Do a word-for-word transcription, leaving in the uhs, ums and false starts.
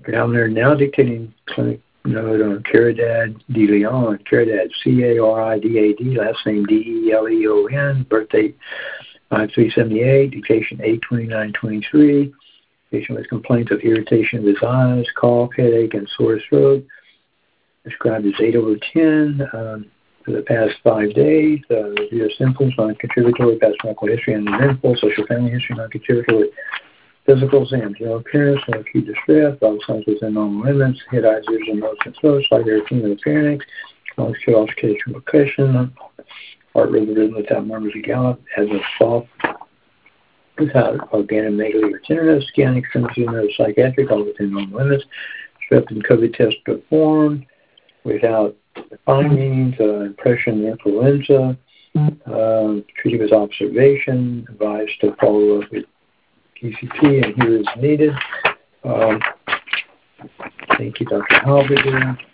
Down there now dictating clinic note on Caridad de Leon. Caridad, C A R I D A D, last name D E L E O N, birthday five three seventy-eight, dictation eight twenty-nine twenty-three. Patient with complaints of irritation of his eyes, cough, headache, and sore throat. Described as eight over ten um, for the past five days. Uh, review of symptoms, non-contributory, past medical history, and eventful, social family history, non-contributory. Physical exam, general appearance, no acute distress, vital signs within normal limits, head, eyes, ears, and nose and throat, slight erythema of pharynx, lungs, auscultation, percussion, heart rate rhythm without murmurs of gallop, as a soft, without organomegaly or tenderness, scan, extremity, no psychiatric, all within normal limits, strep and COVID test performed, without findings, uh, impression, influenza, uh, treated with observation, advised to follow up with P C P and here is needed. Um, thank you, Doctor Halberger.